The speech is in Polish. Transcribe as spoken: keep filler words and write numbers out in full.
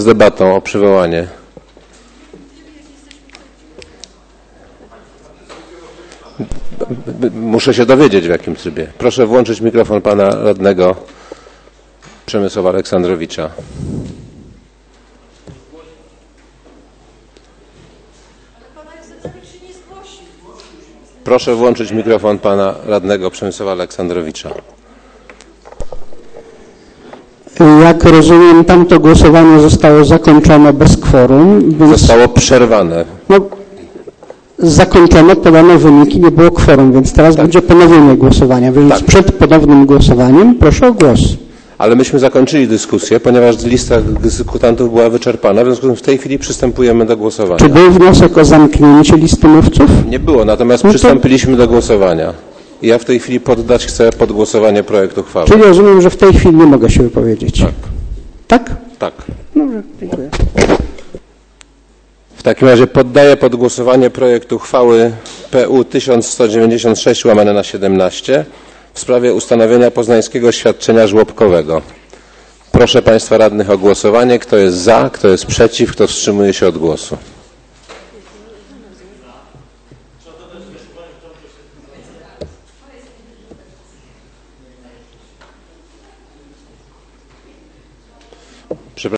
z debatą o przywołanie. Muszę się dowiedzieć, w jakim trybie. Proszę włączyć mikrofon pana radnego Przemysława Aleksandrowicza. Proszę włączyć mikrofon pana radnego Przemysława Aleksandrowicza. Jak rozumiem, tamto głosowanie zostało zakończone bez kworum. Więc zostało przerwane. No, zakończono, podano wyniki, nie było kworum, więc teraz tak. będzie ponowienie głosowania. Więc tak. przed ponownym głosowaniem proszę o głos. Ale myśmy zakończyli dyskusję, ponieważ lista dyskutantów była wyczerpana, w związku z tym w tej chwili przystępujemy do głosowania. Czy był wniosek o zamknięcie listy mówców? Nie było, natomiast no to... przystąpiliśmy do głosowania. I ja w tej chwili poddać chcę pod głosowanie projekt uchwały. Czyli rozumiem, że w tej chwili nie mogę się wypowiedzieć. Tak. Tak? Tak. Dobrze, dziękuję. W takim razie poddaję pod głosowanie projekt uchwały P U tysiąc sto dziewięćdziesiąt sześć łamane na siedemnaście w sprawie ustanowienia poznańskiego świadczenia żłobkowego. Proszę państwa radnych o głosowanie. Kto jest za, kto jest przeciw, kto wstrzymuje się od głosu.